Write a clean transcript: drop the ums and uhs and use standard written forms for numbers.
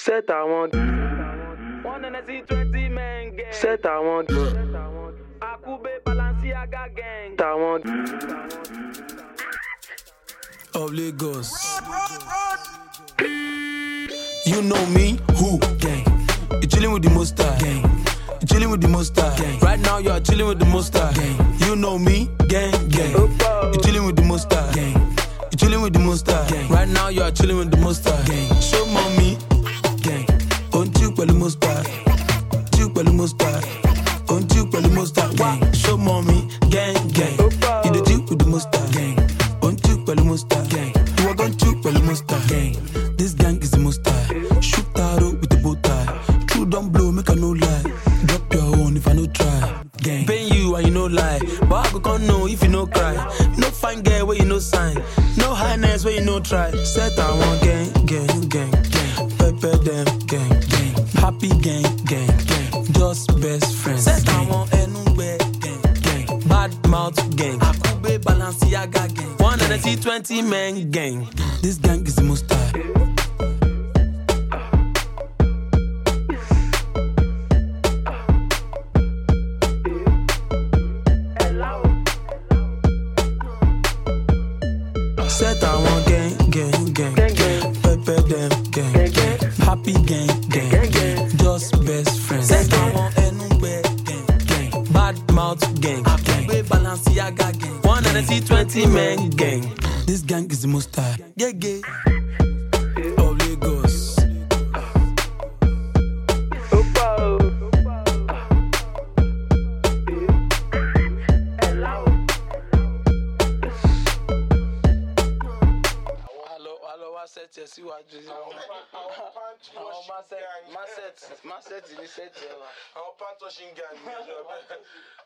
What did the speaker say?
Set I want. 120 men gang. Set I want. Akube Balenciaga gang. I want. Of Lagos. You know me, who? Gang. You chilling with the Monster. Gang. You chilling with the Monster. Gang. Right now you are chilling with the Monster. Gang. You know me, gang, gang. You chilling with the Monster. Gang. You chilling with the Monster. Gang. Right now you are chilling with the Monster. Gang. Show mommy, gang. On you pẹ̀lú Monster. You pẹ̀lú Monster. On you pẹ̀lú Monster. Gang. Show mommy, gang, gang. You the Jew with the Monster. Gang. On you pẹ̀lú Monster. Gang. You are going to pẹ̀lú Monster. Gang. This gang is the Monster. Shoot arrow with the bow tie. True don't blow, make I no lie. Drop your own if I no try. Gang. Paying you and you no lie. But I go can't know if you no cry. No fine girl where you no sign. No highness where you no try. Set I want gang, gang, gang, gang. Pepper them, gang, gang. Happy gang, gang, gang. Just best friends. Set I want anywhere, gang, gang. Bad mouth gang. Akube Balenciaga gang. 120 men gang. This gang is the most tired. Set I want gang, gang, gang, gang. Pepper them, gang, gang. Happy gang, gang, gang. Just best friends. Set I want anywhere, gang, gang. Bad mouth gang, Akube Balenciaga gang. 120 men gang. This gang is the most tired. Yeah, yeah. Of Lagos. Set you see what you I'll